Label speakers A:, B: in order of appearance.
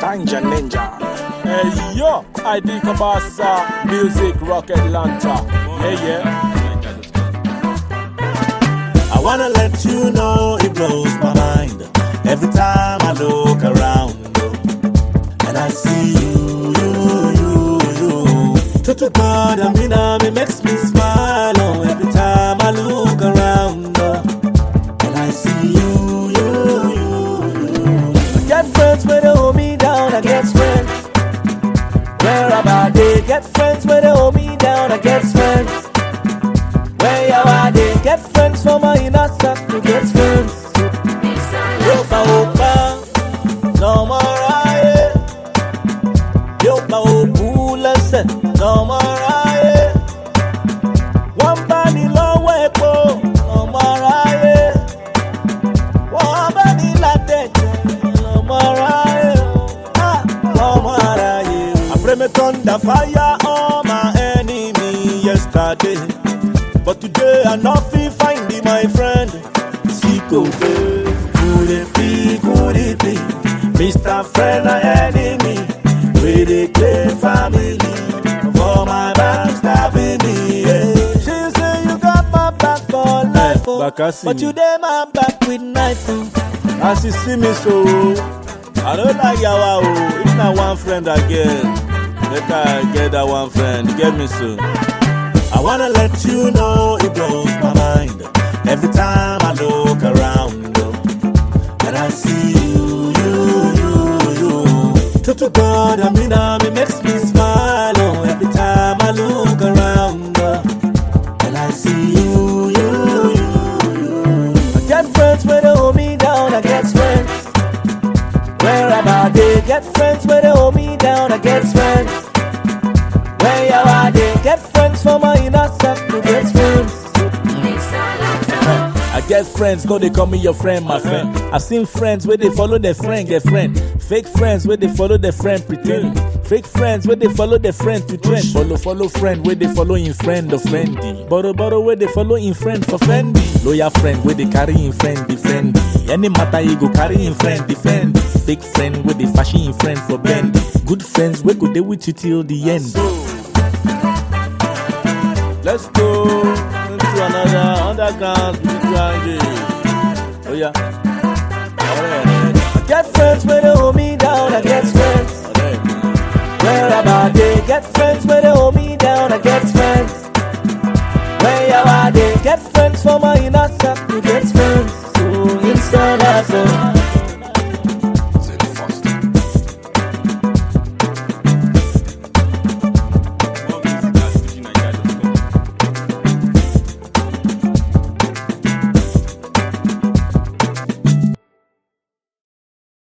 A: Tanja Ninja.
B: Hey yo, ID Kabasa, Music Rock Atlanta. Yeah.
C: I wanna let you know it blows my mind every time I look around, and I see you. To God, it makes me smile every time I look around, and I see you. I get friends where they hold me down, I get friends where about they get friends where they hold me down, I get friends where you are they get friends for my inner circle, get friends. Opa, no more I. Yopa Opulase, no more I. One body long way po, no more I. One body latte, no more I. No more I. I pray me thunder fire on my enemy yesterday, but today I not feel finding my friend. Siko, could it be, Mr. Friend or enemy? We declare family for my backstabbing me. Yeah. She say you got my back for life, but you dey my back with knife. As you see me so, I don't like yawa. If not one friend again, let I get that one friend. Get me so. I wanna let you know it blows my mind every time I look around, and I see you. To God, it makes me smile every time I look around, and I see you. I get friends where they hold me down, I get friends where about they get friends where they hold me down, I get friends where you are they get friends for my inner circle, get friends. I get friends, no they call me your friend, my friend. I've seen friends where they follow their friend, get friend. Fake friends where they follow their friend, pretend. Fake friends where they follow their friend to trend. Follow friend where they follow in friend of friendy. Borrow where they follow in friend for friendy. Loyal friend where they carry in friend defend. Any matter you go carry in friend defend. Fake friend where they fashion in friend for bend. Good friends where go they with you till the end. Let's go into another underground spiritual game. Oh yeah. I get friends where they hold me down, I get friends where about they get friends where they hold me